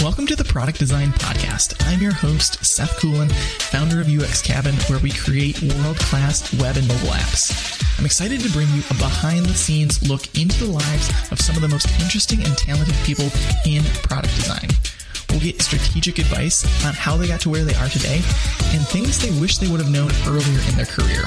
Welcome to the Product Design Podcast. I'm your host, Seth Coolin, founder of UX Cabin, where we create world-class web and mobile apps. I'm excited to bring you a behind-the-scenes look into the lives of some of the most interesting and talented people in product design. We'll get strategic advice on how they got to where they are today and things they wish they would have known earlier in their career.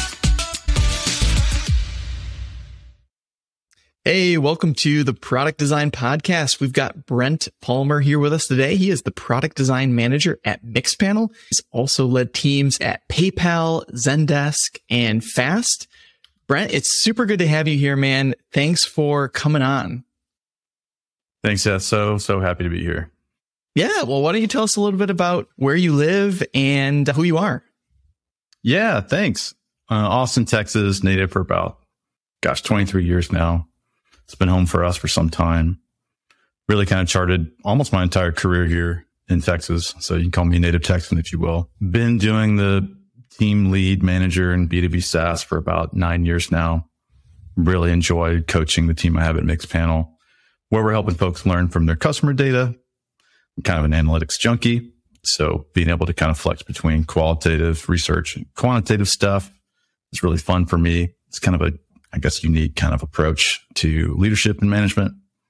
Hey, welcome to the Product Design Podcast. We've got Brent Palmer here with us today. He is the Product Design Manager at Mixpanel. He's also led teams at PayPal, Zendesk, and Fast. Brent, it's super good to have you here, man. Thanks for coming on. Thanks, Seth. So happy to be here. Yeah, well, why don't you tell us a little bit about where you live and who you are? Yeah, thanks. Austin, Texas, native for about, 23 years now. It's been home for us for some time. Really kind of charted almost my entire career here in Texas. So you can call me a native Texan, if you will. Been doing the team lead manager in B2B SaaS for about 9 years now. Really enjoy coaching the team I have at Mixpanel, where we're helping folks learn from their customer data. I'm kind of an analytics junkie. So being able to kind of flex between qualitative research and quantitative stuff is really fun for me. It's kind of a unique kind of approach to leadership and management.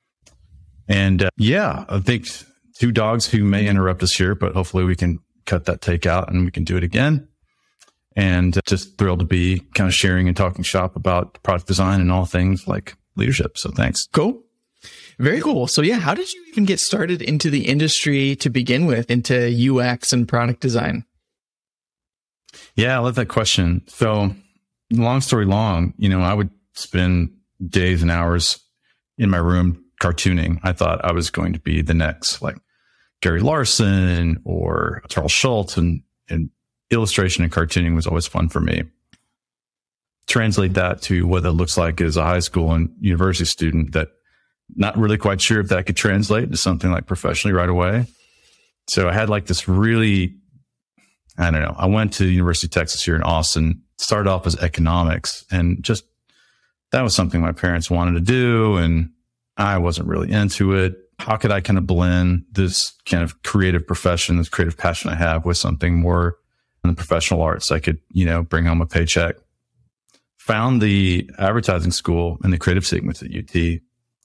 And I think two dogs who may interrupt us here, but hopefully we can cut that take out and we can do it again. And just thrilled to be kind of sharing and talking shop about product design and all things like leadership. So thanks. Cool. Very cool. So how did you even get started into the industry to begin with, into UX and product design? Yeah, I love that question. So long story long, I would spend days and hours in my room cartooning. I thought I was going to be the next like Gary Larson or Charles Schultz, and illustration and cartooning was always fun for me. Translate that to what that looks like as a high school and university student, that not really quite sure if that could translate to something like professionally right away. So I had like this really, I went to the University of Texas here in Austin, started off as economics, and just that was something my parents wanted to do, and I wasn't really into it. How could I kind of blend this kind of creative profession, this creative passion I have, with something more in the professional arts I could, bring home a paycheck? Found the advertising school and the creative segments at UT,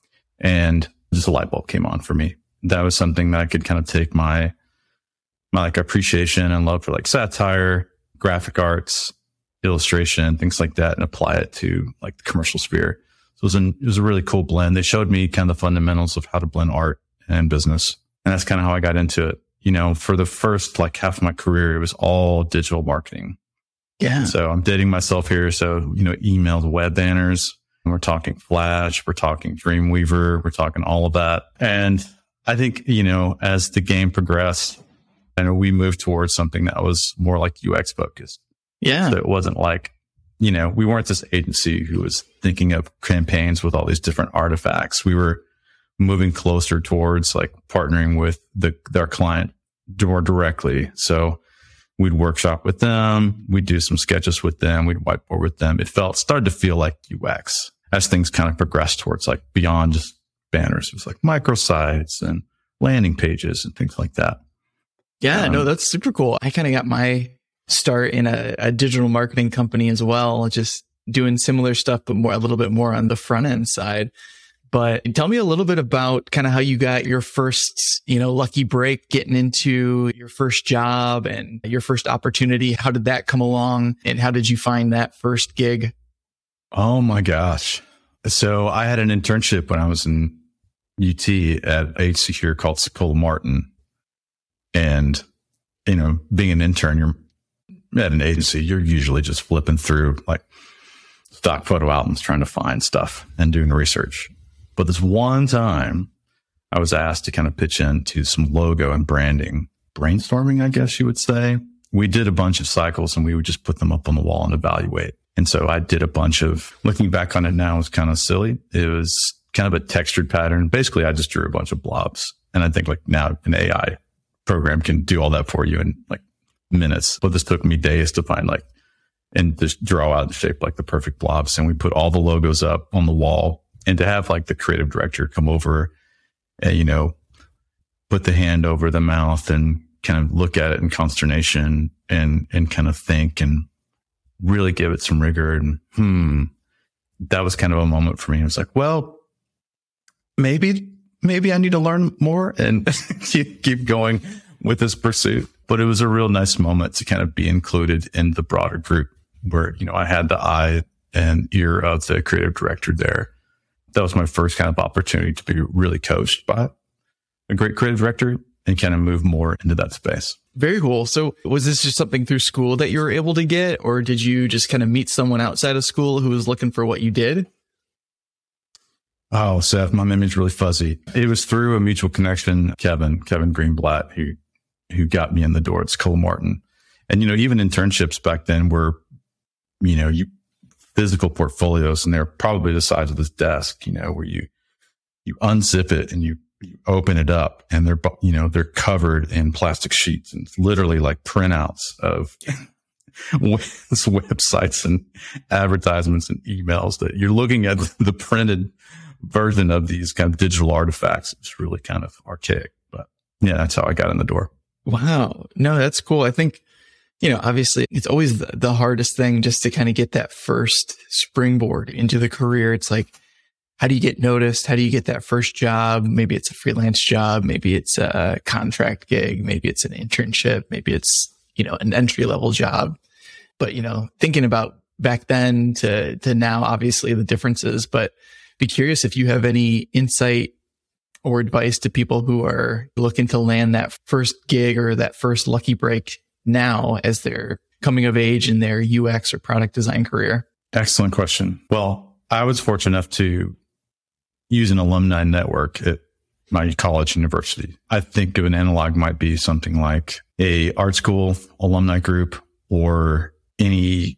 and just a light bulb came on for me. That was something that I could kind of take my like appreciation and love for like satire, graphic arts, illustration, things like that, and apply it to like the commercial sphere. So it was a really cool blend. They showed me kind of the fundamentals of how to blend art and business. And that's kind of how I got into it. For the first like half of my career, it was all digital marketing. Yeah. So I'm dating myself here. So, emailed web banners, and we're talking Flash, we're talking Dreamweaver, we're talking all of that. And I think, as the game progressed, we moved towards something that was more like UX focused. Yeah. So it wasn't like, we weren't this agency who was thinking of campaigns with all these different artifacts. We were moving closer towards like partnering with their client more directly. So we'd workshop with them. We'd do some sketches with them. We'd whiteboard with them. It started to feel like UX as things kind of progressed towards like beyond just banners. It was like microsites and landing pages and things like that. Yeah, no, that's super cool. I kind of got my start in a digital marketing company as well, just doing similar stuff, but a little bit more on the front end side. But tell me a little bit about kind of how you got your first, lucky break, getting into your first job and your first opportunity. How did that come along, and how did you find that first gig? Oh my gosh. So I had an internship when I was in UT at an agency here called Secola Martin. And, being an intern, you're at an agency, you're usually just flipping through like stock photo albums, trying to find stuff and doing research. But this one time I was asked to kind of pitch into some logo and branding brainstorming, I guess you would say. We did a bunch of cycles and we would just put them up on the wall and evaluate. And so I did a bunch of, looking back on it now, is kind of silly. It was kind of a textured pattern. Basically, I just drew a bunch of blobs. And I think like now an AI program can do all that for you in like minutes. But this took me days to find like, and just draw out and shape like the perfect blobs. And we put all the logos up on the wall, and to have like the creative director come over and, put the hand over the mouth and kind of look at it in consternation and kind of think and really give it some rigor. And that was kind of a moment for me. It was like, well, maybe I need to learn more and keep going with this pursuit. But it was a real nice moment to kind of be included in the broader group where, I had the eye and ear of the creative director there. That was my first kind of opportunity to be really coached by a great creative director and kind of move more into that space. Very cool. So was this just something through school that you were able to get, or did you just kind of meet someone outside of school who was looking for what you did? Oh, Seth, my memory's really fuzzy. It was through a mutual connection, Kevin Greenblatt, who got me in the door. It's Cole Martin. And, even internships back then were, physical portfolios, and they're probably the size of this desk, where you unzip it and you open it up and they're covered in plastic sheets, and it's literally like printouts of websites and advertisements and emails that you're looking at the printed version of these kind of digital artifacts. It's really kind of archaic, but yeah, that's how I got in the door. Wow. No, that's cool. I think, obviously it's always the hardest thing just to kind of get that first springboard into the career. It's like, how do you get noticed? How do you get that first job? Maybe it's a freelance job. Maybe it's a contract gig. Maybe it's an internship. Maybe it's, an entry level job. But, thinking about back then to now, obviously the differences, but be curious if you have any insight or advice to people who are looking to land that first gig or that first lucky break now as they're coming of age in their UX or product design career. Excellent question. Well, I was fortunate enough to use an alumni network at my college university. I think of an analog might be something like a art school alumni group or any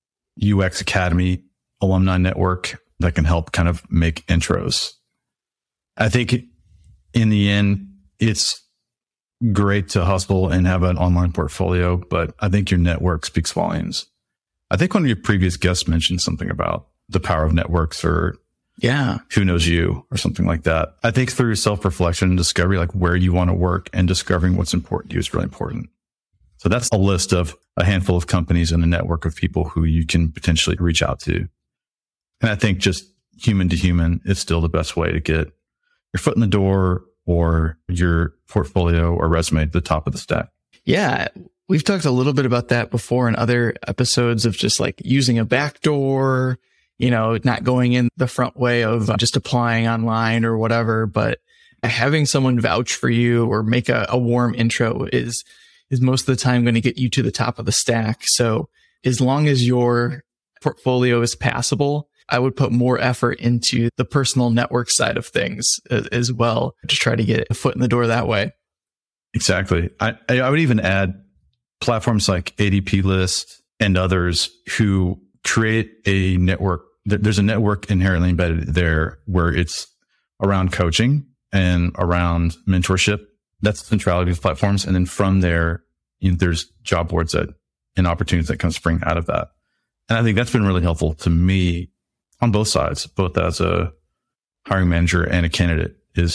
UX Academy alumni network that can help kind of make intros. I think in the end, it's great to hustle and have an online portfolio, but I think your network speaks volumes. I think one of your previous guests mentioned something about the power of networks or who knows you or something like that. I think through self-reflection and discovery, like where you want to work and discovering what's important to you is really important. So that's a list of a handful of companies and a network of people who you can potentially reach out to. And I think just human to human is still the best way to get your foot in the door or your portfolio or resume to the top of the stack. Yeah. We've talked a little bit about that before in other episodes of just like using a backdoor, not going in the front way of just applying online or whatever, but having someone vouch for you or make a warm intro is most of the time going to get you to the top of the stack. So as long as your portfolio is passable, I would put more effort into the personal network side of things as well to try to get a foot in the door that way. Exactly. I would even add platforms like ADP List and others who create a network. There's a network inherently embedded there where it's around coaching and around mentorship. That's the centrality of platforms. And then from there, there's job boards and opportunities that can spring out of that. And I think that's been really helpful to me on both sides, both as a hiring manager and a candidate.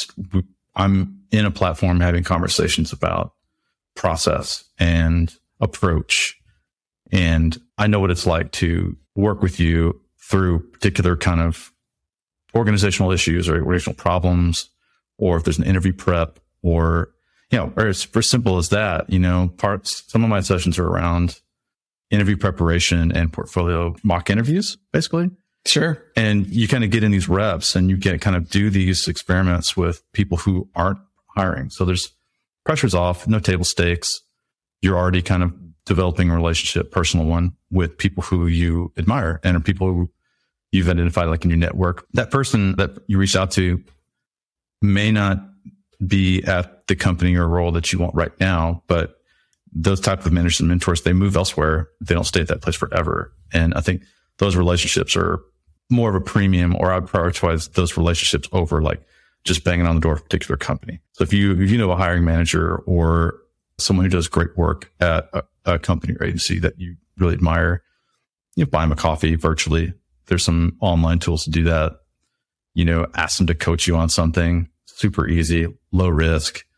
I'm in a platform having conversations about process and approach. And I know what it's like to work with you through particular kind of organizational issues or organizational problems, or if there's an interview prep or it's for simple as that, some of my sessions are around interview preparation and portfolio mock interviews, basically. Sure. And you kind of get in these reps and you get kind of do these experiments with people who aren't hiring. So there's pressure's off, no table stakes. You're already kind of developing a relationship, personal one, with people who you admire and are people who you've identified like in your network. That person that you reach out to may not be at the company or role that you want right now, but those type of managers and mentors, they move elsewhere. They don't stay at that place forever. And I think those relationships are more of a premium, or I'd prioritize those relationships over like just banging on the door of a particular company. So if you know a hiring manager or someone who does great work at a company or agency that you really admire, buy them a coffee virtually. There's some online tools to do that. Ask them to coach you on something super easy, low risk.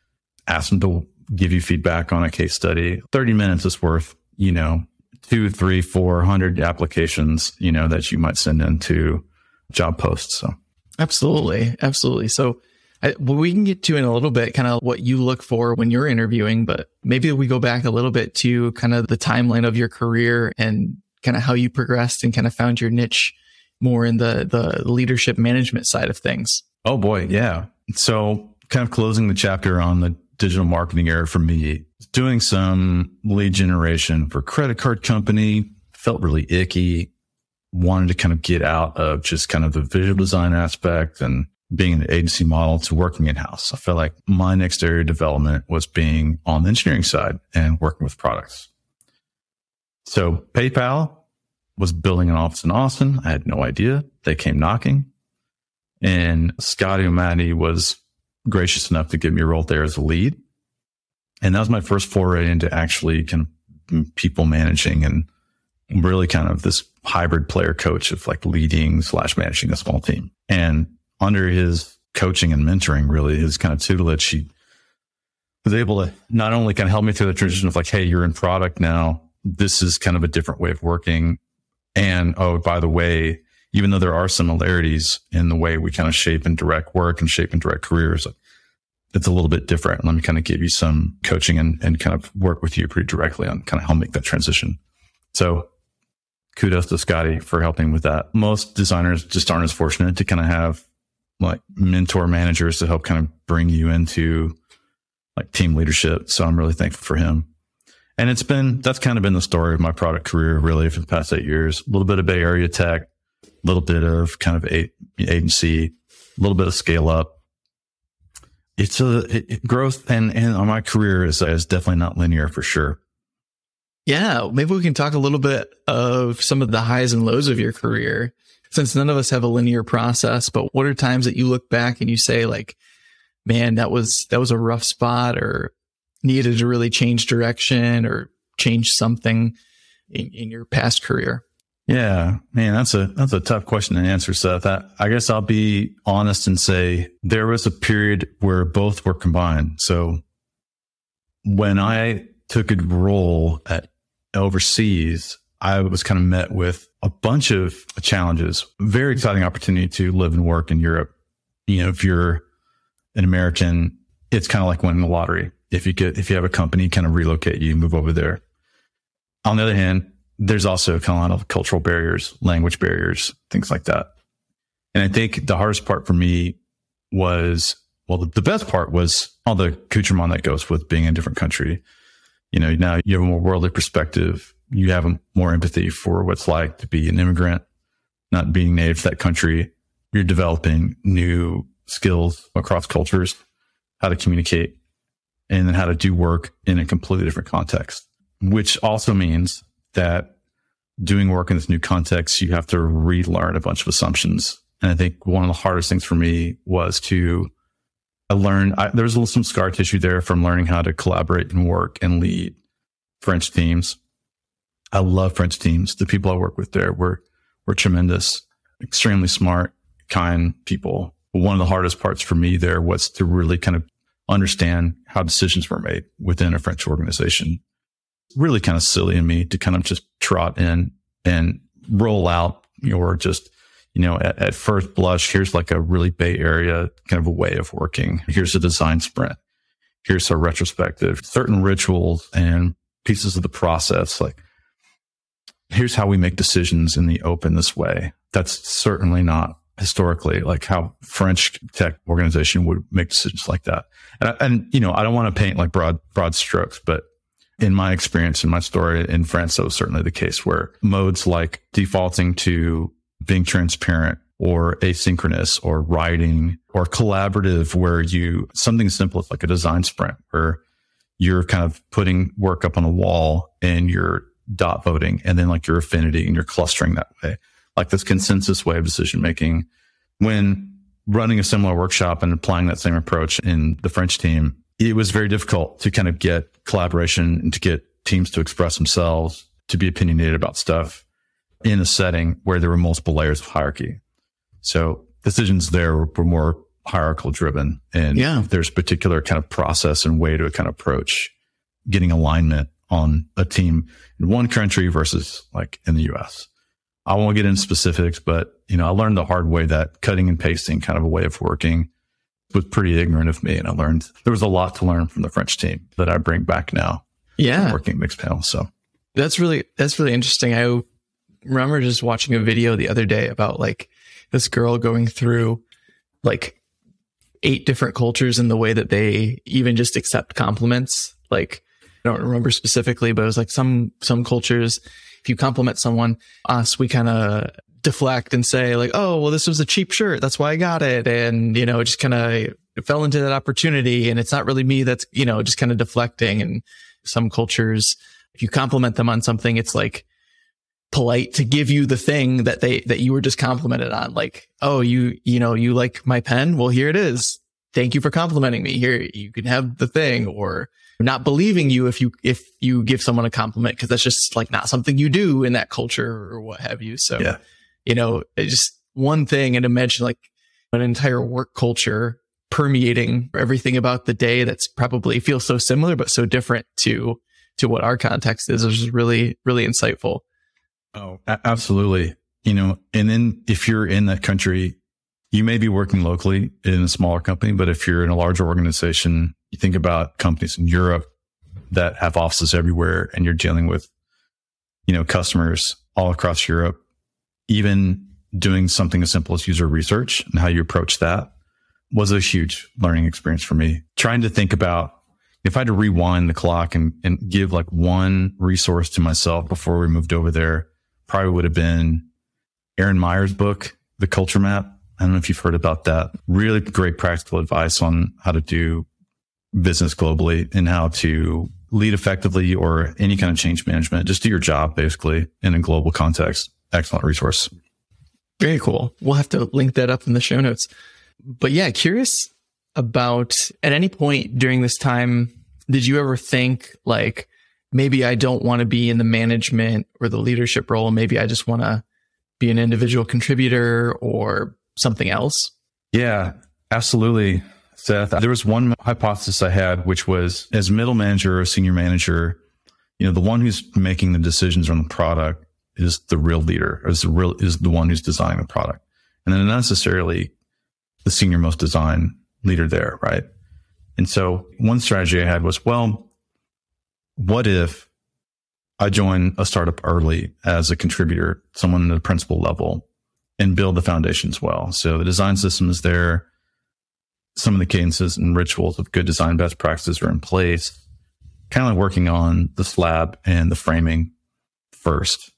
ask them to give you feedback on a case study. 30 minutes is worth, 200, 300, 400 applications, that you might send into job posts. So absolutely. So we can get to in a little bit kind of what you look for when you're interviewing, but maybe we go back a little bit to kind of the timeline of your career and kind of how you progressed and kind of found your niche more in the leadership management side of things. Oh boy. Yeah. So kind of closing the chapter on the digital marketing era for me, doing some lead generation for a credit card company, felt really icky, wanted to kind of get out of just kind of the visual design aspect and being in the agency model to working in-house. I felt like my next area of development was being on the engineering side and working with products. So PayPal was building an office in Austin. I had no idea. They came knocking. And Scotty O'Malley was gracious enough to give me a role there as a lead. And that was my first foray into actually kind of people managing and really kind of this hybrid player coach of like leading / managing a small team. And under his coaching and mentoring, really his kind of tutelage, he was able to not only kind of help me through the transition of like, hey, you're in product now. This is kind of a different way of working. And, oh, by the way, even though there are similarities in the way we kind of shape and direct work and shape and direct careers, it's a little bit different. Let me kind of give you some coaching and kind of work with you pretty directly on kind of how to make that transition. So kudos to Scotty for helping with that. Most designers just aren't as fortunate to kind of have like mentor managers to help kind of bring you into like team leadership. So I'm really thankful for him. And that's kind of been the story of my product career really for the past 8 years. A little bit of Bay Area tech, a little bit of kind of agency, a little bit of scale up. It's growth and my career is definitely not linear for sure. Yeah. Maybe we can talk a little bit of some of the highs and lows of your career, since none of us have a linear process, but what are times that you look back and you say like, man, that was a rough spot or needed to really change direction or change something in your past career? Yeah, man, that's a tough question to answer, Seth. I guess I'll be honest and say there was a period where both were combined. So when I took a role at overseas, I was kind of met with a bunch of challenges. Very exciting opportunity to live and work in Europe. If you're an American, it's kind of like winning the lottery. If you have a company kind of relocate you, move over there. On the other hand, there's also kind of a lot of cultural barriers, language barriers, things like that. And I think the hardest part for me was, the best part was all the accoutrement that goes with being in a different country. Now you have a more worldly perspective. You have more empathy for what it's like to be an immigrant, not being native to that country. You're developing new skills across cultures, how to communicate, and then how to do work in a completely different context, which also means that doing work in this new context, you have to relearn a bunch of assumptions. And I think one of the hardest things for me was there's some scar tissue there from learning how to collaborate and work and lead French teams. I love French teams. The people I work with there were tremendous, extremely smart, kind people. One of the hardest parts for me there was to really kind of understand how decisions were made within a French organization. Really kind of silly in me to kind of just trot in and roll out or just, at first blush, here's like a really Bay Area kind of a way of working. Here's a design sprint. Here's a retrospective, certain rituals and pieces of the process. Like, here's how we make decisions in the open this way. That's certainly not historically like how French tech organization would make decisions like that. And I don't want to paint like broad strokes, but in my experience, in my story in France, that was certainly the case where modes like defaulting to being transparent or asynchronous or writing or collaborative, where something simple as like a design sprint where you're kind of putting work up on a wall and you're dot voting and then like your affinity and you're clustering that way, like this consensus way of decision making. When running a similar workshop and applying that same approach in the French team, it was very difficult to kind of get collaboration and to get teams to express themselves, to be opinionated about stuff in a setting where there were multiple layers of hierarchy. So decisions there were more hierarchical driven. And Yeah. there's particular kind of process and way to kind of approach getting alignment on a team in one country versus like in the US. I won't get into specifics, but I learned the hard way that cutting and pasting kind of a way of working was pretty ignorant of me. And I learned there was a lot to learn from the French team that I bring back now. Yeah. Working at Mixpanel. So that's really interesting. I remember just watching a video the other day about like this girl going through like 8 different cultures in the way that they even just accept compliments. Like, I don't remember specifically, but it was like some cultures, if you compliment someone, we kind of deflect and say like, oh, well, this was a cheap shirt. That's why I got it. And, just kind of fell into that opportunity. And it's not really me that's, just kind of deflecting. And some cultures, if you compliment them on something, it's like polite to give you the thing that you were just complimented on. Like, oh, you like my pen? Well, here it is. Thank you for complimenting me. Here, you can have the thing. Or not believing you if you give someone a compliment, because that's just like not something you do in that culture or what have you. So, yeah. It's just one thing, and imagine like an entire work culture permeating everything about the day that's probably feels so similar, but so different to what our context is, which is really, really insightful. Oh, absolutely. And then if you're in that country, you may be working locally in a smaller company, but if you're in a larger organization, you think about companies in Europe that have offices everywhere, and you're dealing with, customers all across Europe. Even doing something as simple as user research and how you approach that was a huge learning experience for me. Trying to think about if I had to rewind the clock and give like one resource to myself before we moved over there, probably would have been Aaron Meyer's book, The Culture Map. I don't know if you've heard about that. Really great practical advice on how to do business globally and how to lead effectively or any kind of change management. Just do your job basically in a global context. Excellent resource. Very cool. We'll have to link that up in the show notes. But yeah, curious about at any point during this time, did you ever think like, maybe I don't want to be in the management or the leadership role. Maybe I just want to be an individual contributor or something else? Yeah, absolutely, Seth. There was one hypothesis I had, which was as middle manager or senior manager, the one who's making the decisions on the product is the real leader, is the one who's designing the product. And then not necessarily the senior most design leader there, right? And so one strategy I had was, well, what if I join a startup early as a contributor, someone at the principal level, and build the foundations well? So the design system is there. Some of the cadences and rituals of good design best practices are in place, kind of like working on the slab and the framing first.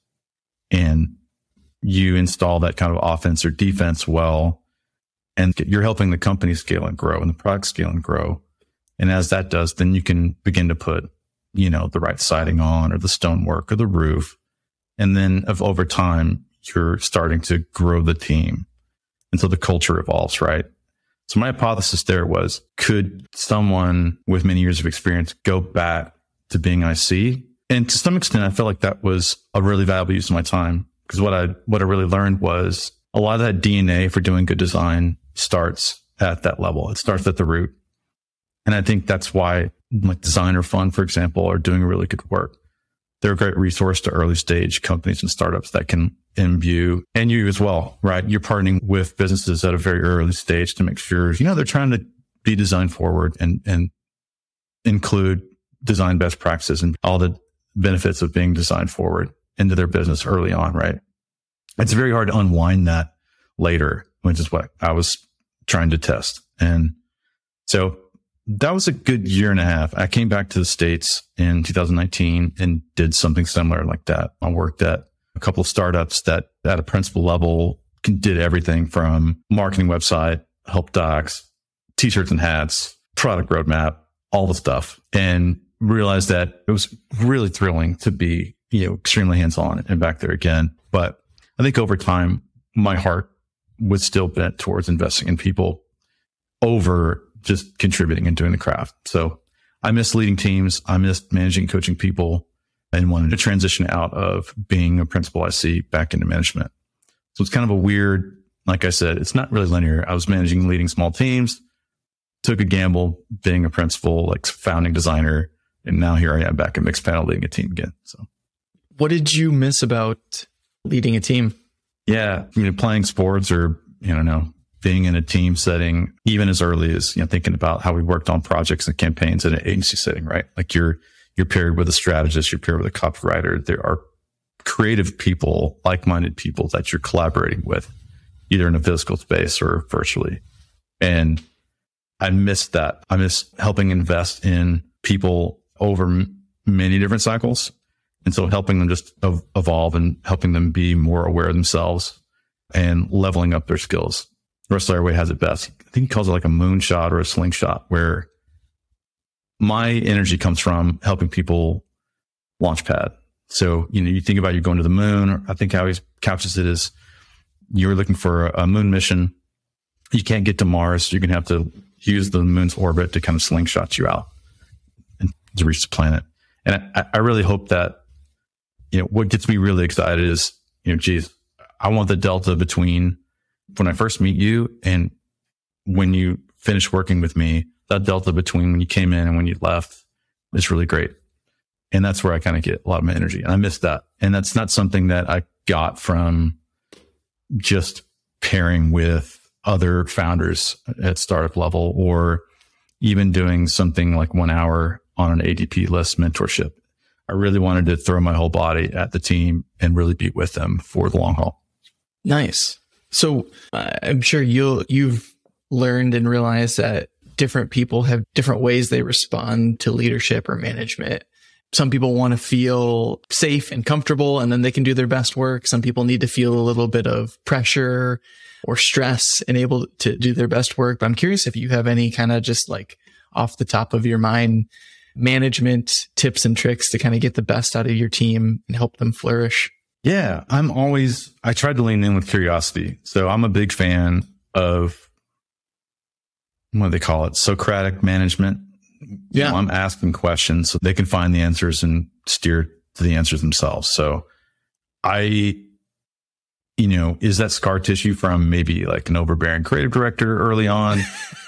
And you install that kind of offense or defense well, and you're helping the company scale and grow and the product scale and grow. And as that does, then you can begin to put, the right siding on or the stonework or the roof. And then over time, you're starting to grow the team. And so the culture evolves, right? So my hypothesis there was, could someone with many years of experience go back to being IC? And to some extent, I felt like that was a really valuable use of my time, because what I really learned was a lot of that DNA for doing good design starts at that level. It starts at the root. And I think that's why like Designer Fund, for example, are doing really good work. They're a great resource to early stage companies and startups that can imbue, and you as well, right? You're partnering with businesses at a very early stage to make sure, they're trying to be design forward and include design best practices and all the benefits of being design forward into their business early on, right? It's very hard to unwind that later, which is what I was trying to test. And so that was a good year and a half. I came back to the States in 2019 and did something similar like that. I worked at a couple of startups that at a principal level did everything from marketing website, help docs, t-shirts and hats, product roadmap, all the stuff, and realized that it was really thrilling to be, extremely hands-on and back there again. But I think over time, my heart was still bent towards investing in people over just contributing and doing the craft. So I missed leading teams. I missed managing, coaching people, and wanted to transition out of being a principal IC back into management. So it's kind of a weird like I said, it's not really linear. I was leading small teams, took a gamble being a principal, like founding designer. And now here I am back at Mixpanel leading a team again. So what did you miss about leading a team? Yeah. Playing sports or, being in a team setting, even as early as, thinking about how we worked on projects and campaigns in an agency setting, right? Like you're paired with a strategist, you're paired with a copywriter. There are creative people, like-minded people that you're collaborating with, either in a physical space or virtually. And I miss that. I miss helping invest in people over many different cycles. And so helping them just evolve and helping them be more aware of themselves and leveling up their skills. Russ Larraway has it best. I think he calls it like a moonshot or a slingshot, where my energy comes from helping people launch pad. So, you think about you going to the moon, or I think how he couches it is you're looking for a moon mission. You can't get to Mars. You're going to have to use the moon's orbit to kind of slingshot you out and to reach the planet. And I really hope that, what gets me really excited is, geez, I want the delta between when I first meet you and when you finish working with me, that delta between when you came in and when you left is really great. And that's where I kind of get a lot of my energy. And I miss that. And that's not something that I got from just pairing with other founders at startup level, or even doing something like 1 hour on an ADP list mentorship. I really wanted to throw my whole body at the team and really be with them for the long haul. Nice. So I'm sure you've learned and realized that different people have different ways they respond to leadership or management. Some people want to feel safe and comfortable, and then they can do their best work. Some people need to feel a little bit of pressure or stress and able to do their best work. But I'm curious if you have any kind of just like off the top of your mind management tips and tricks to kind of get the best out of your team and help them flourish. Yeah, I tried to lean in with curiosity. So I'm a big fan of, what do they call it? Socratic management. Yeah. I'm asking questions so they can find the answers and steer to the answers themselves. So is that scar tissue from maybe like an overbearing creative director early on?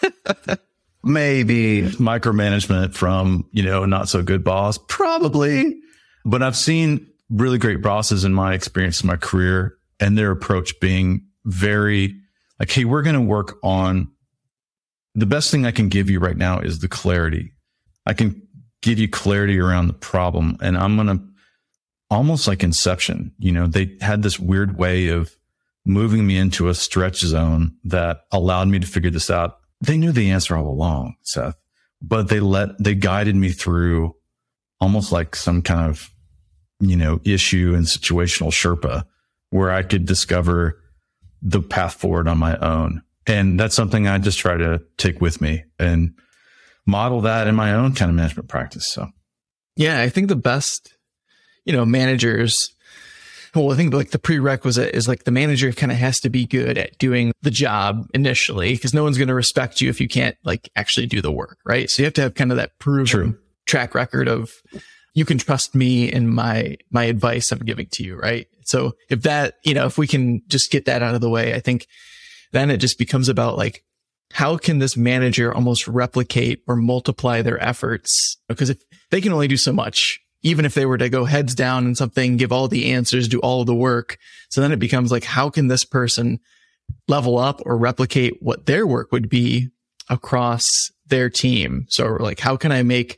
Maybe micromanagement from, a not so good boss, probably. But I've seen really great bosses in my experience in my career, and their approach being very like, hey, we're going to work on the best thing I can give you right now is the clarity. I can give you clarity around the problem, and I'm going to almost like Inception. They had this weird way of moving me into a stretch zone that allowed me to figure this out. They knew the answer all along, Seth, but they guided me through almost like some kind of, issue and situational Sherpa, where I could discover the path forward on my own. And that's something I just try to take with me and model that in my own kind of management practice. So, yeah, I think the best, managers, I think like the prerequisite is like the manager kind of has to be good at doing the job initially, because no one's going to respect you if you can't like actually do the work, right? So you have to have kind of that proven track record of, you can trust me in my advice I'm giving to you, right? So if that, if we can just get that out of the way, I think then it just becomes about like, how can this manager almost replicate or multiply their efforts? Because if they can only do so much, even if they were to go heads down in something, give all the answers, do all of the work. So then it becomes like, how can this person level up or replicate what their work would be across their team? So like, how can I make,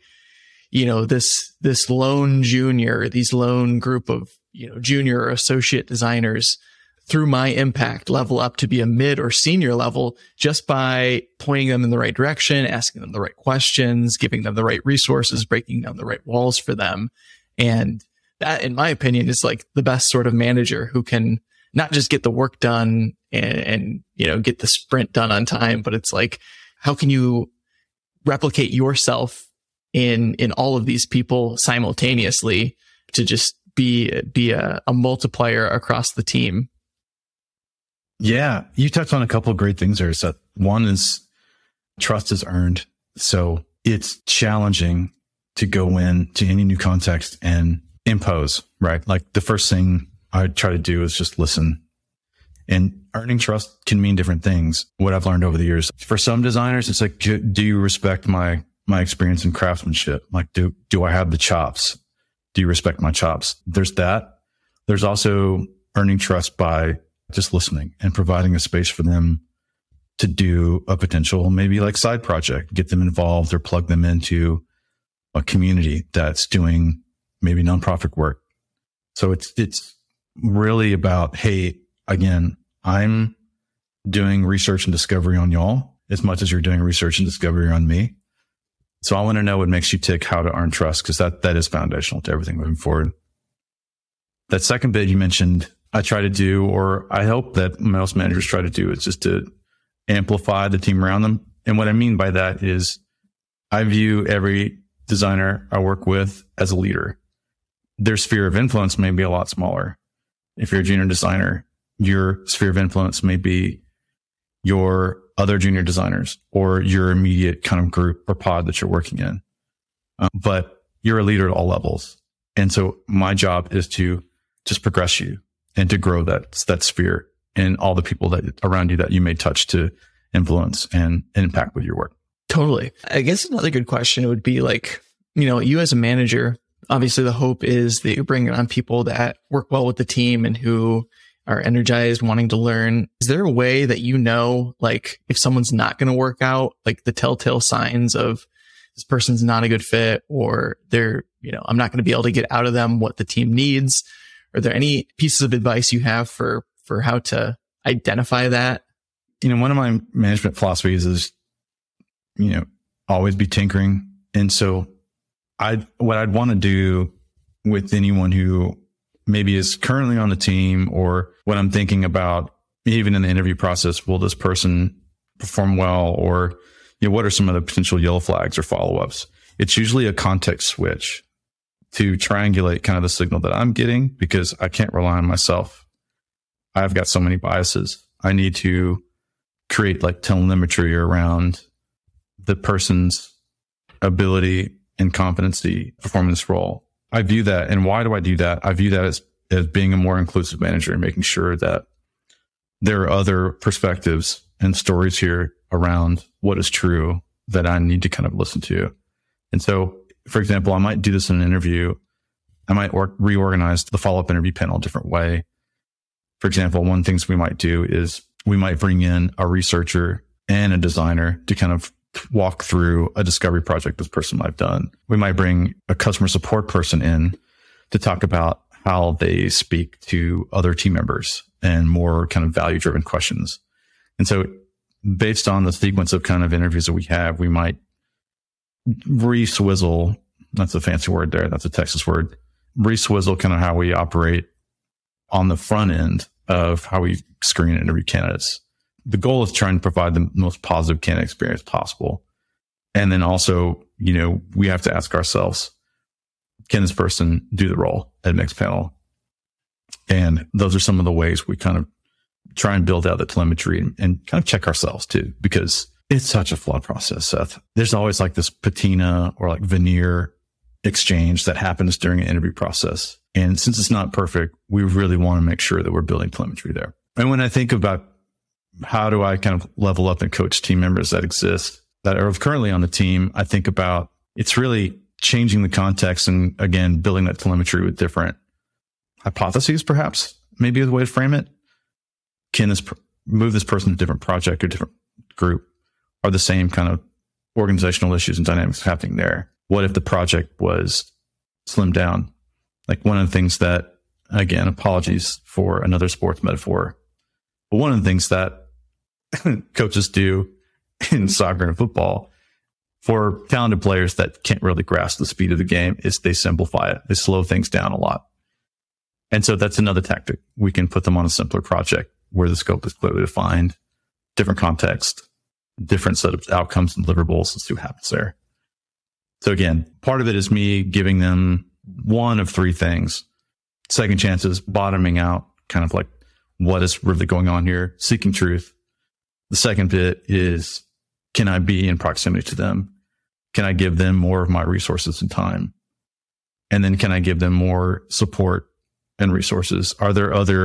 this lone junior, these lone group of, junior or associate designers through my impact level up to be a mid or senior level just by pointing them in the right direction, asking them the right questions, giving them the right resources, breaking down the right walls for them. And that, in my opinion, is like the best sort of manager who can not just get the work done and get the sprint done on time, but it's like, how can you replicate yourself in all of these people simultaneously to just be a multiplier across the team? Yeah, you touched on a couple of great things there, Seth. One is trust is earned. So it's challenging to go in to any new context and impose, right? Like the first thing I try to do is just listen And earning trust can mean different things. What I've learned over the years, for some designers, it's like, do you respect my experience in craftsmanship? Like, do I have the chops? Do you respect my chops? There's that. There's also earning trust by just listening and providing a space for them to do a potential, maybe like side project, get them involved or plug them into a community that's doing maybe nonprofit work. So it's really about, hey, again, I'm doing research and discovery on y'all as much as you're doing research and discovery on me. So I want to know what makes you tick, how to earn trust, because that is foundational to everything moving forward. That second bit you mentioned, I try to do, or I hope that most managers try to do, is just to amplify the team around them. And what I mean by that is I view every designer I work with as a leader. Their sphere of influence may be a lot smaller. If you're a junior designer, your sphere of influence may be your other junior designers or your immediate kind of group or pod that you're working in. But you're a leader at all levels. And so my job is to just progress you and to grow that sphere and all the people that around you that you may touch to influence and impact with your work. Totally. I guess another good question would be like, you as a manager, obviously the hope is that you're bringing on people that work well with the team and who are energized, wanting to learn. Is there a way that like if someone's not going to work out, like the telltale signs of this person's not a good fit, or they're, I'm not going to be able to get out of them what the team needs? Are there any pieces of advice you have for how to identify that? One of my management philosophies is, always be tinkering. And so what I'd want to do with anyone who maybe is currently on the team, or what I'm thinking about, even in the interview process, will this person perform well? Or, what are some of the potential yellow flags or follow-ups? It's usually a context switch to triangulate kind of the signal that I'm getting, because I can't rely on myself. I've got so many biases. I need to create like telemetry around the person's ability and competency to perform this role. I view that. And why do I do that? I view that as being a more inclusive manager and making sure that there are other perspectives and stories here around what is true that I need to kind of listen to. And so, for example, I might do this in an interview. I might reorganize the follow-up interview panel a different way. For example, one of the things we might do is we might bring in a researcher and a designer to kind of walk through a discovery project this person might have done. We might bring a customer support person in to talk about how they speak to other team members and more kind of value-driven questions. And so based on the sequence of kind of interviews that we have, we might re-swizzle, that's a fancy word there, that's a Texas word, re-swizzle kind of how we operate on the front end of how we screen and interview candidates. The goal is trying to provide the most positive candidate experience possible. And then also, we have to ask ourselves, can this person do the role at Mixpanel? And those are some of the ways we kind of try and build out the telemetry and kind of check ourselves too, because it's such a flawed process, Seth. There's always like this patina or like veneer exchange that happens during an interview process. And since it's not perfect, we really want to make sure that we're building telemetry there. And when I think about how do I kind of level up and coach team members that exist that are currently on the team, I think about it's really changing the context and, again, building that telemetry with different hypotheses, perhaps, maybe is the way to frame it. Can this move this person to a different project or different group? Are the same kind of organizational issues and dynamics happening there? What if the project was slimmed down? Like one of the things that, again, apologies for another sports metaphor, but one of the things that coaches do in soccer and football for talented players that can't really grasp the speed of the game is they simplify it. They slow things down a lot. And so that's another tactic. We can put them on a simpler project where the scope is clearly defined, different context, different set of outcomes and deliverables, and see what happens there. So again, part of it is me giving them one of three things. Second chances, bottoming out, kind of like what is really going on here, seeking truth. The second bit is, can I be in proximity to them? Can I give them more of my resources and time? And then can I give them more support and resources? Are there other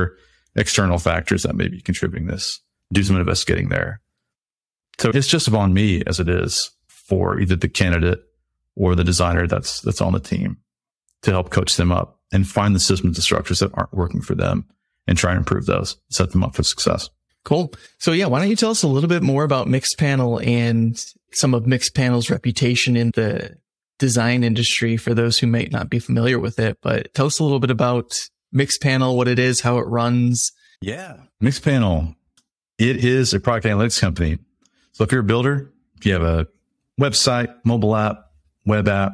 external factors that may be contributing this. Do some investigating there. So it's just on me as it is for either the candidate or the designer that's on the team to help coach them up and find the systems and structures that aren't working for them and try and improve those, set them up for success. Cool. So yeah, why don't you tell us a little bit more about Mixpanel and some of Mixpanel's reputation in the design industry for those who might not be familiar with it, but tell us a little bit about Mixpanel, what it is, how it runs. Yeah. Mixpanel, it is a product analytics company. So if you're a builder, if you have a website, mobile app, web app,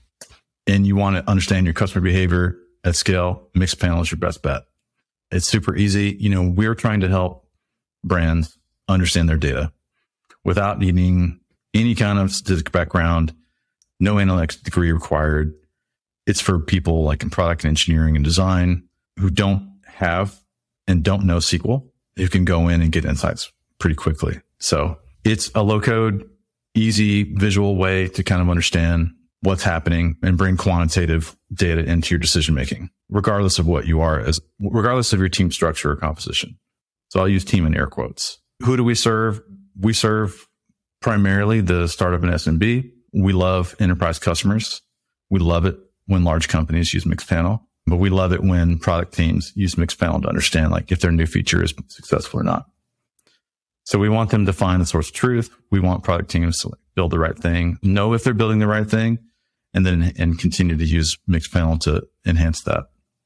and you want to understand your customer behavior at scale, Mixpanel is your best bet. It's super easy. We're trying to help brands understand their data without needing any kind of statistical background, no analytics degree required. It's for people like in product and engineering and design who don't have and don't know SQL, who can go in and get insights pretty quickly. So it's a low code, easy visual way to kind of understand what's happening and bring quantitative data into your decision making, regardless of what you are, regardless of your team structure or composition. So I'll use team in air quotes. Who do we serve? We serve primarily the startup and SMB. We love enterprise customers. We love it when large companies use Mixpanel, but we love it when product teams use Mixpanel to understand like if their new feature is successful or not. So we want them to find the source of truth. We want product teams to build the right thing, know if they're building the right thing, and continue to use Mixpanel to enhance that.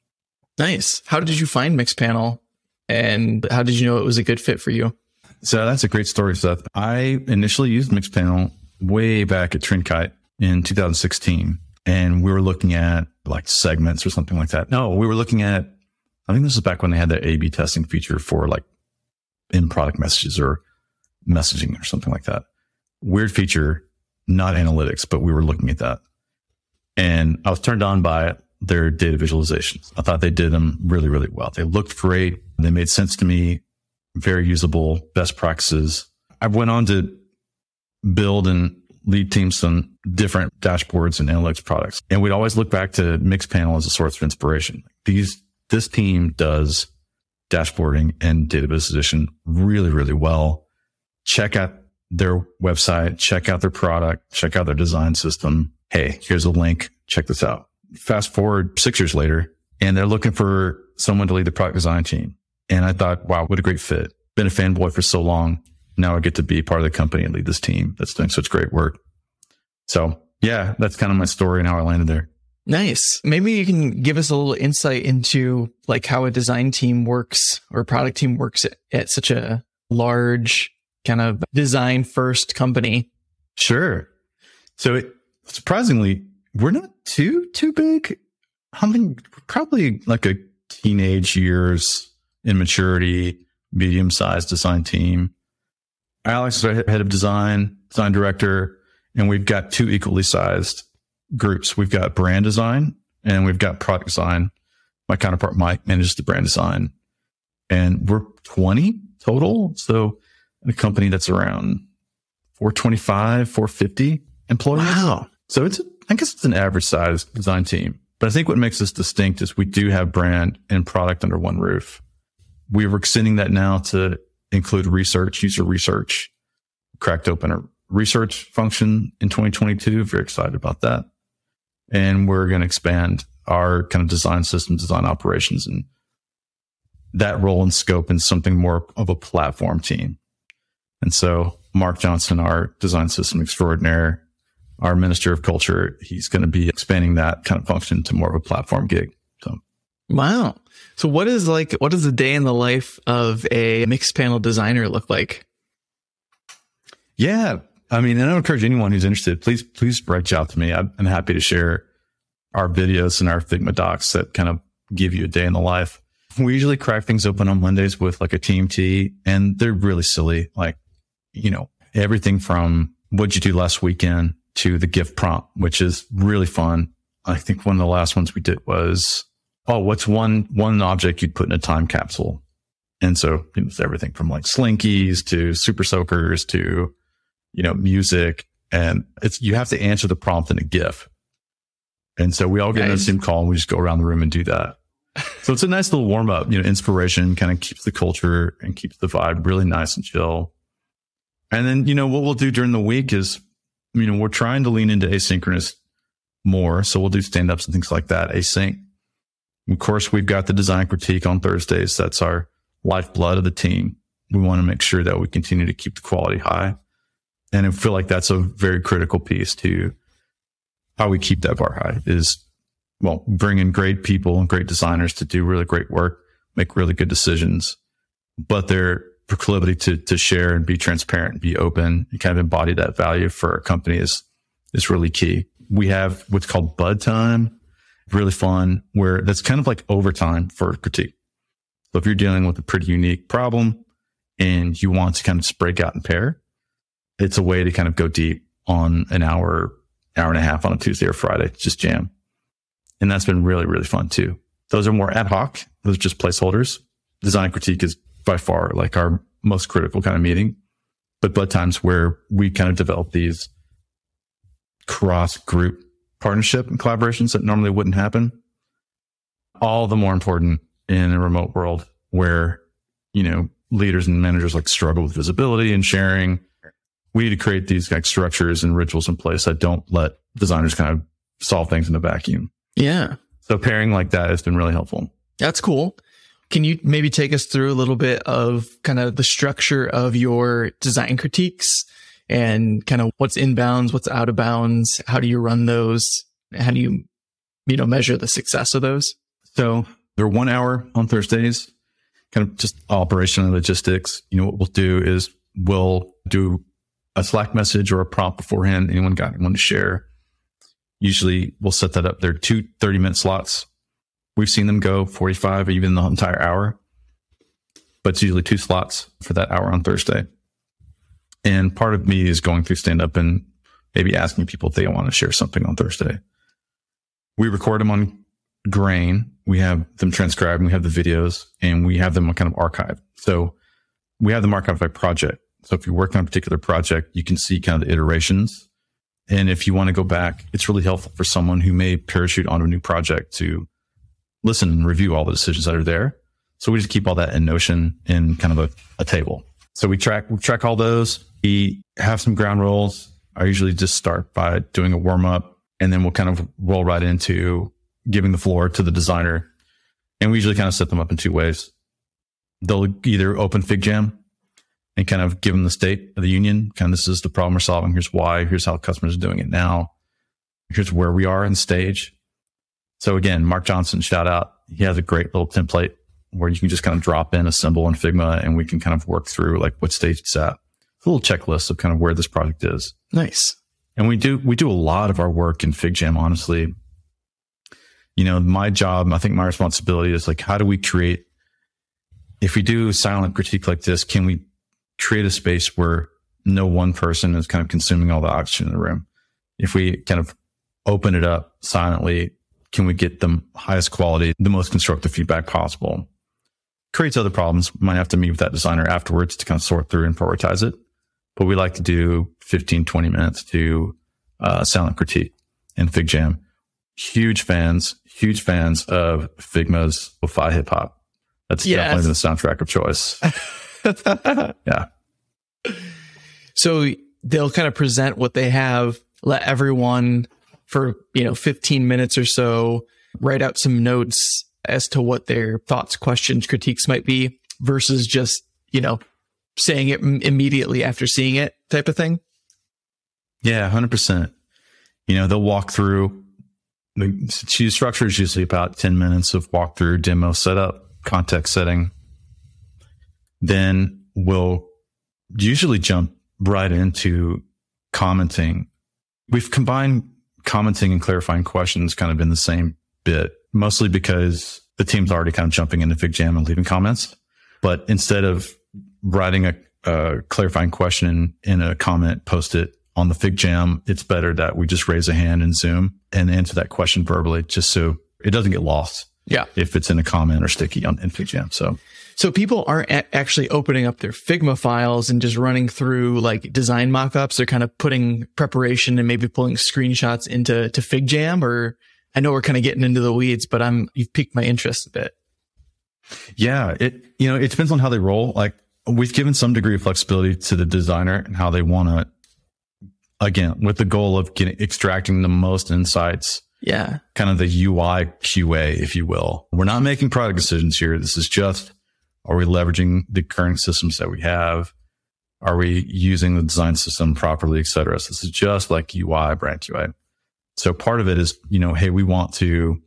Nice. How did you find Mixpanel, and how did you know it was a good fit for you? So that's a great story, Seth. I initially used Mixpanel way back at Trinket in 2016, and we were looking at like segments or something like that. No, we were looking at, I think this was back when they had the A/B testing feature for like in product messages or messaging or something like that. Weird feature, not analytics, but we were looking at that. And I was turned on by their data visualizations. I thought they did them really, really well. They looked great. They made sense to me, very usable, best practices. I went on to build and lead teams on different dashboards and analytics products. And we'd always look back to Mixpanel as a source of inspiration. This team does dashboarding and data visualization really, really well. Check out their website, check out their product, check out their design system. Hey, here's a link. Check this out. Fast forward 6 years later, and they're looking for someone to lead the product design team. And I thought, wow, what a great fit. Been a fanboy for so long. Now I get to be part of the company and lead this team that's doing such great work. So yeah, that's kind of my story and how I landed there. Nice. Maybe you can give us a little insight into like how a design team works or product team works at such a large kind of design first company. Sure. So surprisingly, we're not too big. I mean, probably like a teenage years in maturity, medium-sized design team. Alex is our head of design director, and we've got two equally sized groups. We've got brand design and we've got product design. My counterpart, Mike, manages the brand design, and we're 20 total. So a company that's around 425, 450 employees. Wow. So I guess it's an average size design team. But I think what makes us distinct is we do have brand and product under one roof. We were extending that now to include research, user research. Cracked open a research function in 2022. Very excited about that. And we're going to expand our kind of design systems, design operations, and that role and scope in something more of a platform team. And so Mark Johnson, our design system extraordinaire, our minister of culture, he's going to be expanding that kind of function to more of a platform gig. So, wow. So what does the day in the life of a Mixpanel designer look like? Yeah. I mean, and I would encourage anyone who's interested, please reach out to me. I'm happy to share our videos and our Figma docs that kind of give you a day in the life. We usually crack things open on Mondays with like a team tea, and they're really silly. Like, everything from what'd you do last weekend to the gift prompt, which is really fun. I think one of the last ones we did was, what's one object you'd put in a time capsule? And so it's everything from like slinkies to super soakers to, music. And you have to answer the prompt in a GIF. And so we all get in a Zoom call and we just go around the room and do that. So it's a nice little warm up, inspiration, kind of keeps the culture and keeps the vibe really nice and chill. And then, what we'll do during the week is, we're trying to lean into asynchronous more. So we'll do stand-ups and things like that, async. Of course, we've got the design critique on Thursdays. That's our lifeblood of the team. We want to make sure that we continue to keep the quality high. And I feel like that's a very critical piece to how we keep that bar high is, bring in great people and great designers to do really great work, make really good decisions, but their proclivity to share and be transparent and be open and kind of embody that value for our company is really key. We have what's called Bud Time, really fun, where that's kind of like overtime for critique. So if you're dealing with a pretty unique problem and you want to kind of just break out and pair, it's a way to kind of go deep on an hour and a half on a Tuesday or Friday, just jam. And that's been really, really fun too. Those are more ad hoc. Those are just placeholders. Design critique is by far like our most critical kind of meeting. But Bud Times where we kind of develop these cross group partnership and collaborations that normally wouldn't happen. All the more important in a remote world where, leaders and managers like struggle with visibility and sharing. We need to create these like structures and rituals in place that don't let designers kind of solve things in a vacuum. Yeah. So pairing like that has been really helpful. That's cool. Can you maybe take us through a little bit of kind of the structure of your design critiques and kind of what's inbounds, what's out of bounds? How do you run those? How do you, measure the success of those? So they're 1 hour on Thursdays, kind of just operation and logistics. What we'll do is we'll do a Slack message or a prompt beforehand. Anyone got anyone to share? Usually we'll set that up. They're 2 30-minute slots. We've seen them go 45, even the entire hour, but it's usually 2 slots for that hour on Thursday. And part of me is going through stand up and maybe asking people if they want to share something on Thursday. We record them on Grain. We have them transcribed and we have the videos and we have them kind of archived. So we have them archived by project. So if you're working on a particular project, you can see kind of the iterations. And if you want to go back, it's really helpful for someone who may parachute onto a new project to listen and review all the decisions that are there. So we just keep all that in Notion in kind of a table. So we track all those. We have some ground rules. I usually just start by doing a warm up and then we'll kind of roll right into giving the floor to the designer. And we usually kind of set them up in 2 ways. They'll either open FigJam and kind of give them the state of the union. Kind of, this is the problem we're solving. Here's why. Here's how customers are doing it now. Here's where we are in the stage. So again, Mark Johnson, shout out. He has a great little template where you can just kind of drop in a symbol in Figma and we can kind of work through like what stage it's at. It's a little checklist of kind of where this project is. Nice. And we do a lot of our work in FigJam, honestly. My job, I think my responsibility is like, how do we create, if we do silent critique like this, can we create a space where no one person is kind of consuming all the oxygen in the room? If we kind of open it up silently, can we get the highest quality, the most constructive feedback possible? Creates other problems. We might have to meet with that designer afterwards to kind of sort through and prioritize it. But we like to do 15, 20 minutes to silent critique in FigJam. Huge fans of Figma's lo-fi hip hop. That's definitely the soundtrack of choice. Yeah. So they'll kind of present what they have, let everyone for, 15 minutes or so, write out some notes as to what their thoughts, questions, critiques might be versus just, saying it immediately after seeing it type of thing. Yeah, 100%. They'll walk through. The structure is usually about 10 minutes of walkthrough, demo, setup, context setting. Then we'll usually jump right into commenting. We've combined commenting and clarifying questions kind of in the same bit, mostly because the team's already kind of jumping into FigJam and leaving comments. But instead of writing a clarifying question in a comment, post it on the FigJam, it's better that we just raise a hand in Zoom and answer that question verbally, just so it doesn't get lost. Yeah. If it's in a comment or sticky in FigJam. So people aren't actually opening up their Figma files and just running through like design mockups. They're kind of putting preparation and maybe pulling screenshots into FigJam, or I know we're kind of getting into the weeds, but you've piqued my interest a bit. Yeah. It depends on how they roll. Like we've given some degree of flexibility to the designer and how they want to, again, with the goal of extracting the most insights. Yeah. Kind of the UI QA, if you will. We're not making product decisions here. This is just, are we leveraging the current systems that we have? Are we using the design system properly, et cetera? So this is just like UI, brand QA. So part of it is, hey, we want to,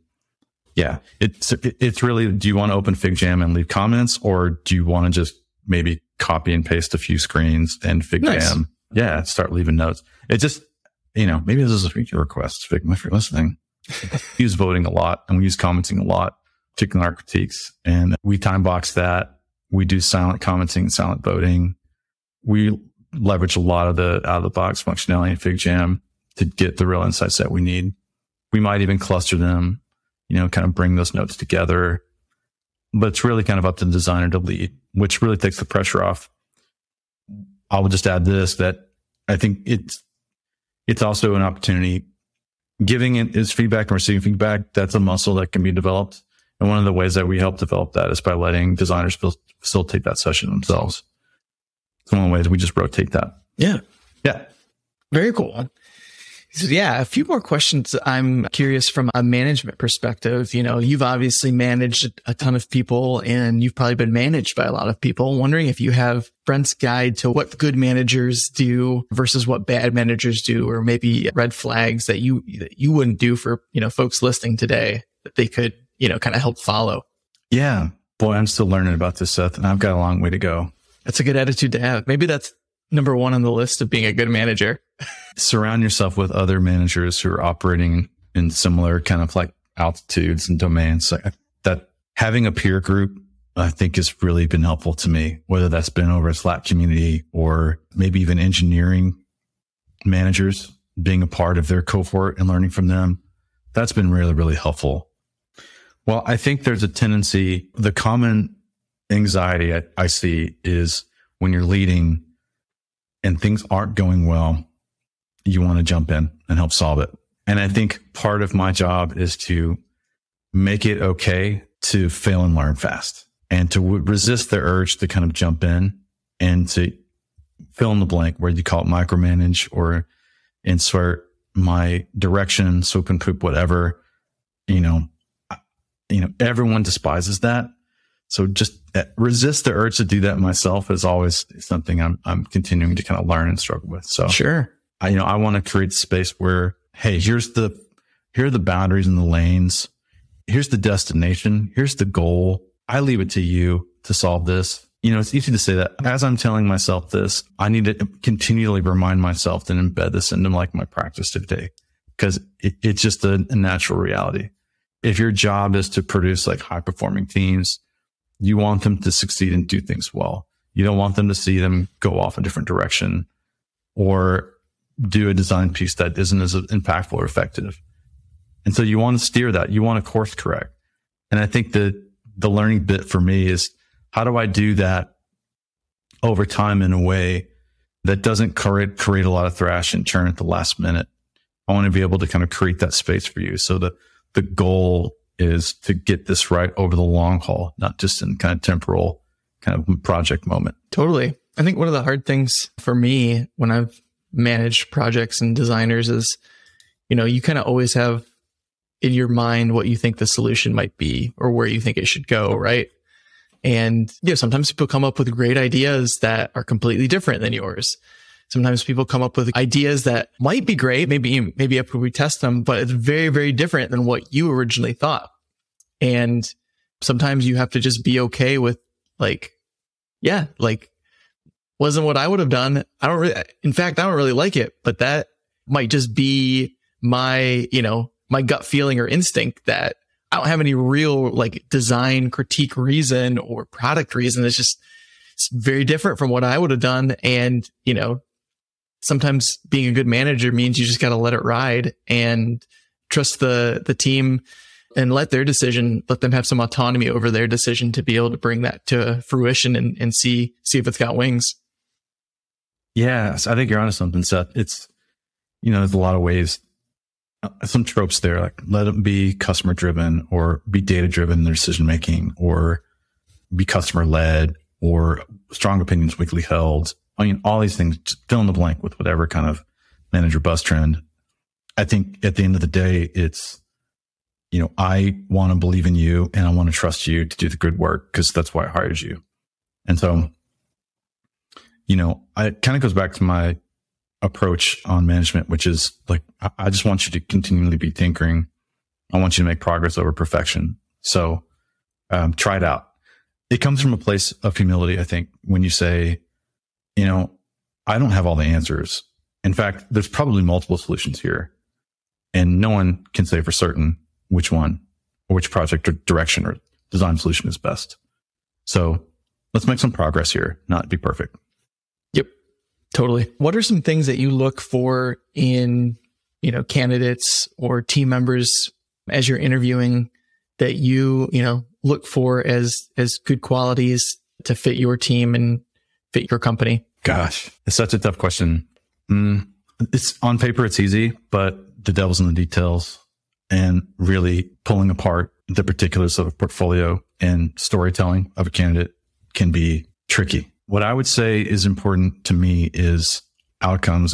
it's really, do you want to open FigJam and leave comments, or do you want to just maybe copy and paste a few screens and FigJam? Nice. Start leaving notes. It just, maybe this is a feature request, Figma, if you're listening. We use voting a lot and we use commenting a lot, particularly in our critiques. And we time box that. We do silent commenting and silent voting. We leverage a lot of the out of the box functionality in FigJam to get the real insights that we need. We might even cluster them, kind of bring those notes together. But it's really kind of up to the designer to lead, which really takes the pressure off. I will just add this, that I think it's also an opportunity. Giving it is feedback and receiving feedback. That's a muscle that can be developed. And one of the ways that we help develop that is by letting designers facilitate that session themselves. It's one of the ways we just rotate that. Yeah. Yeah. Very cool. So a few more questions. I'm curious from a management perspective. You've obviously managed a ton of people and you've probably been managed by a lot of people. Wondering if you have Brent's guide to what good managers do versus what bad managers do, or maybe red flags that you wouldn't do for, folks listening today that they could, kind of help follow. Yeah. Boy, I'm still learning about this, Seth, and I've got a long way to go. That's a good attitude to have. Maybe that's number one on the list of being a good manager. Surround yourself with other managers who are operating in similar kind of like altitudes and domains. Like that, having a peer group, I think has really been helpful to me, whether that's been over a Slack community or maybe even engineering managers, being a part of their cohort and learning from them. That's been really, really helpful. Well, I think there's a tendency, the common anxiety I see is when you're leading and things aren't going well, you want to jump in and help solve it. And I think part of my job is to make it okay to fail and learn fast, and to resist the urge to kind of jump in and to fill in the blank, where you call it micromanage or insert my direction, swoop and poop, whatever. Everyone despises that. So just resist the urge to do that myself is always something I'm continuing to kind of learn and struggle with. So sure. I want to create space where, hey, here are the boundaries and the lanes. Here's the destination. Here's the goal. I leave it to you to solve this. It's easy to say that. As I'm telling myself this, I need to continually remind myself to embed this into like my practice today, because it's just a natural reality. If your job is to produce like high performing teams, you want them to succeed and do things well. You don't want them to see them go off a different direction or do a design piece that isn't as impactful or effective. And so you want to steer that. You want to course correct. And I think the learning bit for me is, how do I do that over time in a way that doesn't create a lot of thrash and churn at the last minute? I want to be able to kind of create that space for you. So the goal is to get this right over the long haul, not just in kind of temporal kind of project moment. Totally. I think one of the hard things for me when I've managed projects and designers is, you kind of always have in your mind what you think the solution might be or where you think it should go, right? And sometimes people come up with great ideas that are completely different than yours. Sometimes people come up with ideas that might be great, maybe after we test them, but it's very, very different than what you originally thought. And sometimes you have to just be okay with wasn't what I would have done. In fact, I don't really like it, but that might just be my gut feeling or instinct that I don't have any real design critique reason or product reason. It's very different from what I would have done. And, sometimes being a good manager means you just got to let it ride and trust the team and let them have some autonomy over their decision to be able to bring that to fruition and see if it's got wings. Yes, I think you're onto something, Seth. It's, there's a lot of ways some tropes there, like let them be customer driven or be data driven in their decision making, or be customer led, or strong opinions weakly held. I mean, all these things, just fill in the blank with whatever kind of manager buzz trend. I think at the end of the day, it's, I want to believe in you and I want to trust you to do the good work because that's why I hired you. And so, it kind of goes back to my approach on management, which is like, I just want you to continually be tinkering. I want you to make progress over perfection. So, try it out. It comes from a place of humility, I think, when you say, I don't have all the answers. In fact, there's probably multiple solutions here, and no one can say for certain which one or which project or direction or design solution is best. So let's make some progress here, not be perfect. Yep, totally. What are some things that you look for in, candidates or team members as you're interviewing that you look for as good qualities to fit your team and fit your company? Gosh, it's such a tough question. It's on paper, it's easy, but the devil's in the details, and really pulling apart the particulars of a portfolio and storytelling of a candidate can be tricky. What I would say is important to me is outcomes.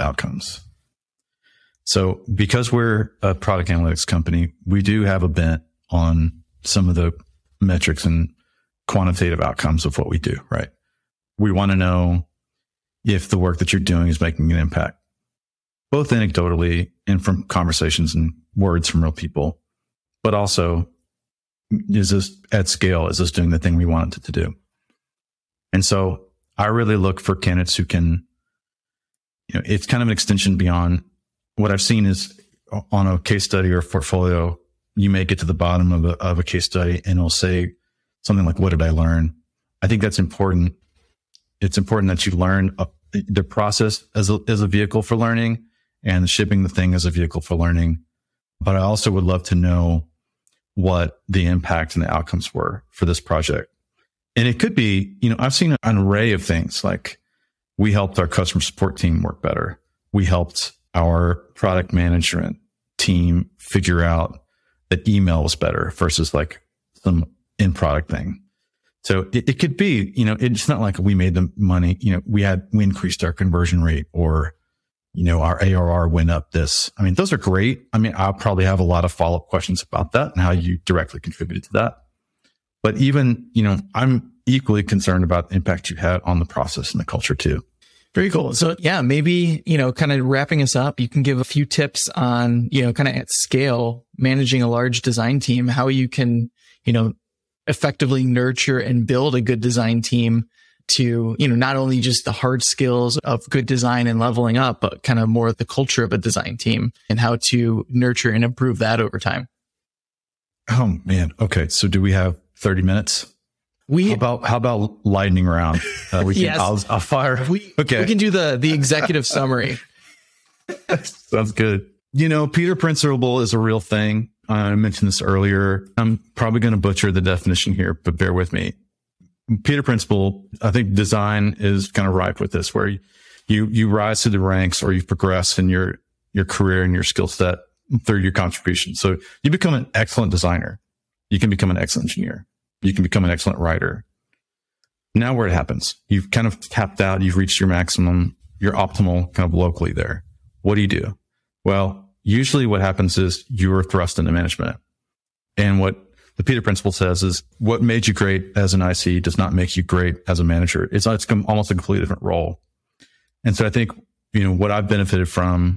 So because we're a product analytics company, we do have a bent on some of the metrics and quantitative outcomes of what we do, right? We want to know if the work that you're doing is making an impact, both anecdotally and from conversations and words from real people, but also, is this at scale? Is this doing the thing we want it to do? And so I really look for candidates who can, it's kind of an extension beyond what I've seen is on a case study or portfolio, you may get to the bottom of a case study and it'll say something like, what did I learn? I think that's important. It's important that you learn the process as a vehicle for learning and shipping the thing as a vehicle for learning. But I also would love to know what the impact and the outcomes were for this project. And it could be, I've seen an array of things, like we helped our customer support team work better. We helped our product management team figure out that email was better versus like some in-product thing. So it could be, it's not like we made the money, we increased our conversion rate, or, our ARR went up this. I mean, those are great. I mean, I'll probably have a lot of follow-up questions about that and how you directly contributed to that. But even, I'm equally concerned about the impact you had on the process and the culture too. Very cool. So yeah, maybe, kind of wrapping us up, you can give a few tips on, kind of at scale, managing a large design team, how you can, effectively nurture and build a good design team to, not only just the hard skills of good design and leveling up, but kind of more the culture of a design team and how to nurture and improve that over time. Oh man. Okay. So do we have 30 minutes? How about lightning round? Yes. I'll fire. Okay. We can do the executive summary. Sounds good. Peter Principle is a real thing. I mentioned this earlier. I'm probably going to butcher the definition here, but bear with me. Peter Principle, I think design is kind of ripe with this, where you rise to the ranks or you progress in your career and your skill set through your contribution. So you become an excellent designer. You can become an excellent engineer. You can become an excellent writer. Now where it happens, you've kind of tapped out, you've reached your maximum, your optimal kind of locally there. What do? Well, usually what happens is you are thrust into management. And what the Peter Principle says is what made you great as an IC does not make you great as a manager. It's almost a completely different role. And so I think, what I've benefited from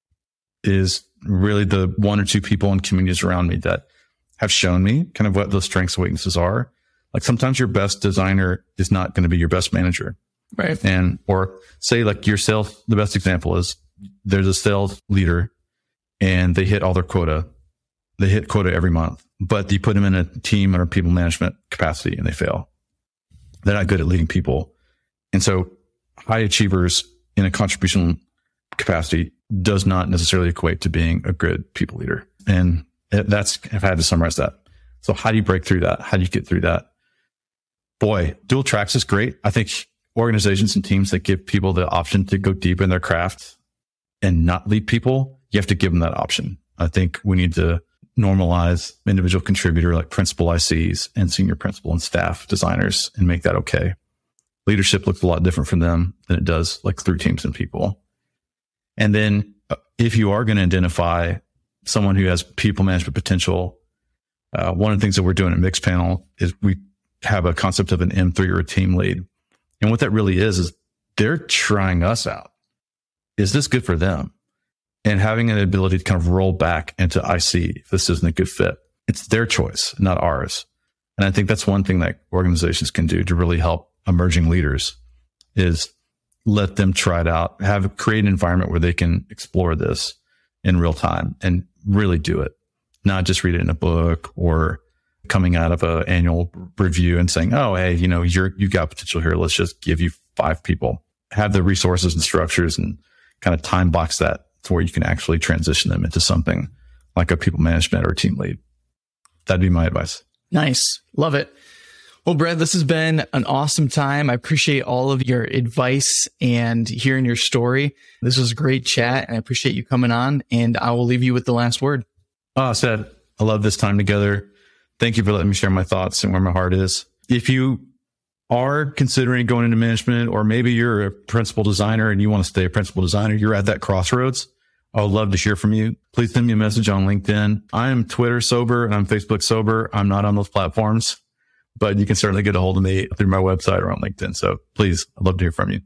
is really the one or two people and communities around me that have shown me kind of what those strengths and weaknesses are. Like sometimes your best designer is not going to be your best manager. Right. Or say like your sales, the best example is there's a sales leader and they hit all their quota. They hit quota every month, but you put them in a team or people management capacity and they fail. They're not good at leading people. And so high achievers in a contribution capacity does not necessarily equate to being a good people leader. And that's, if I had to summarize that. So how do you break through that? How do you get through that? Boy, dual tracks is great. I think organizations and teams that give people the option to go deep in their craft and not lead people, you have to give them that option. I think we need to normalize individual contributor like principal ICs and senior principal and staff designers and make that okay. Leadership looks a lot different for them than it does like through teams and people. And then if you are going to identify someone who has people management potential, one of the things that we're doing at Mixpanel is we have a concept of an M3 or a team lead. And what that really is they're trying us out. Is this good for them? And having an ability to kind of roll back into IC if this isn't a good fit. It's their choice, not ours. And I think that's one thing that organizations can do to really help emerging leaders is let them try it out, create an environment where they can explore this in real time and really do it, not just read it in a book or coming out of an annual review and saying, oh, hey, you've got potential here. Let's just give you 5 people. Have the resources and structures and kind of time box that to where you can actually transition them into something like a people management or a team lead. That'd be my advice. Nice. Love it. Well, Brad, this has been an awesome time. I appreciate all of your advice and hearing your story. This was a great chat, and I appreciate you coming on, and I will leave you with the last word. Seth, I love this time together. Thank you for letting me share my thoughts and where my heart is. If you are considering going into management, or maybe you're a principal designer and you want to stay a principal designer, you're at that crossroads, I would love to hear from you. Please send me a message on LinkedIn. I am Twitter sober and I'm Facebook sober. I'm not on those platforms, but you can certainly get a hold of me through my website or on LinkedIn. So please, I'd love to hear from you.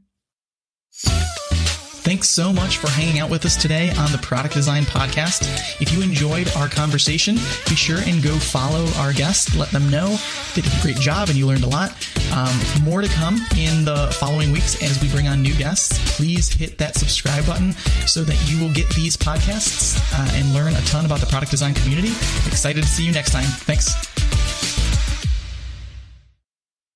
Thanks so much for hanging out with us today on the Product Design Podcast. If you enjoyed our conversation, be sure and go follow our guests. Let them know they did a great job and you learned a lot. More to come in the following weeks as we bring on new guests. Please hit that subscribe button so that you will get these podcasts and learn a ton about the product design community. Excited to see you next time. Thanks.